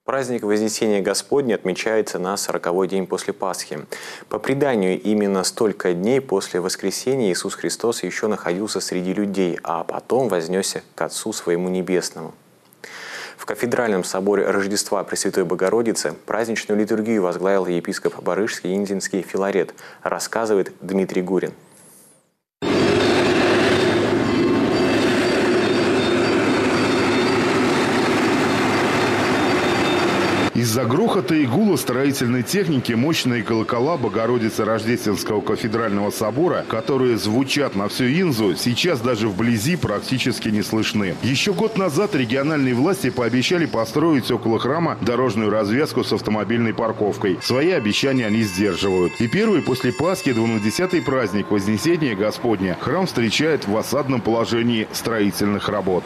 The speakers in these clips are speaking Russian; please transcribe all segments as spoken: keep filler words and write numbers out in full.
Праздник Вознесения Господня отмечается на сороковой день после Пасхи. По преданию, именно столько дней после воскресения Иисус Христос еще находился среди людей, а потом вознесся к Отцу Своему Небесному. В кафедральном соборе Рождества Пресвятой Богородицы праздничную литургию возглавил епископ Барышский Индзинский Филарет, рассказывает Дмитрий Гурин. Из-за грохота и гула строительной техники мощные колокола Богородицы Рождественского кафедрального собора, которые звучат на всю Инзу, сейчас даже вблизи практически не слышны. Еще год назад региональные власти пообещали построить около храма дорожную развязку с автомобильной парковкой. Свои обещания они сдерживают. И первый после Пасхи двунадесятый праздник Вознесения Господня храм встречает в осадном положении строительных работ.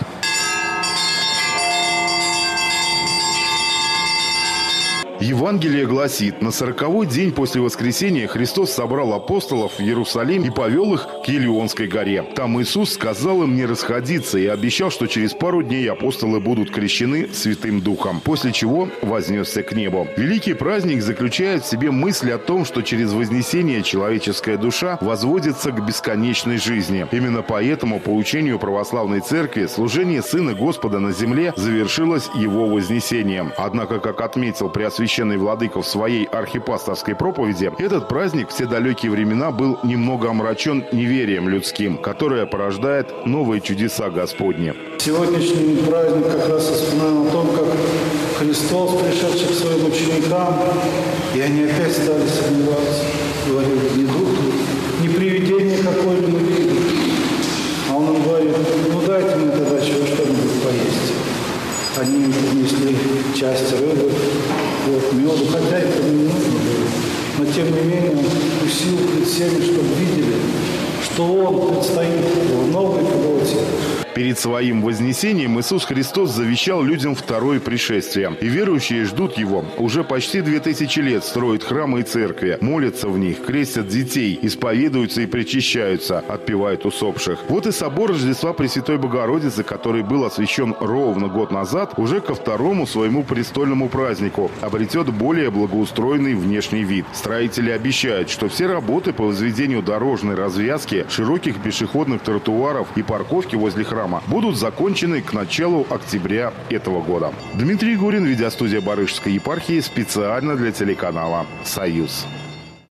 Евангелие гласит, на сороковой день после воскресения Христос собрал апостолов в Иерусалим и повел их к Елеонской горе. Там Иисус сказал им не расходиться и обещал, что через пару дней апостолы будут крещены Святым Духом, после чего вознесся к небу. Великий праздник заключает в себе мысль о том, что через вознесение человеческая душа возводится к бесконечной жизни. Именно поэтому, по учению православной церкви, служение Сына Господа на земле завершилось Его вознесением. Однако, как отметил Преосвященный Владыка в своей архипасторской проповеди, этот праздник в те далекие времена был немного омрачен неверием людским, которое порождает новые чудеса Господни. Сегодняшний праздник как раз вспоминаем о том, как Христос, пришедший к своим ученикам, и они опять стали сомневаться. Говорили, не дух, не привидение какое-либо видно. А он им говорит, ну дайте мне тогда чего что-нибудь поесть. Они принесли часть рыбы, вот, меду, хотя это не нужно было. Но тем не менее он усил пред всеми, чтобы видели, что он предстоит в новой плоти. Перед своим вознесением Иисус Христос завещал людям второе пришествие. И верующие ждут Его. Уже почти две тысячи лет строят храмы и церкви, молятся в них, крестят детей, исповедуются и причащаются, отпевают усопших. Вот и собор Рождества Пресвятой Богородицы, который был освящен ровно год назад, уже ко второму своему престольному празднику обретет более благоустроенный внешний вид. Строители обещают, что все работы по возведению дорожной развязки, широких пешеходных тротуаров и парковки возле храма будут закончены к началу октября этого года. Дмитрий Гурин, видеостудия Барышской епархии, специально для телеканала «Союз».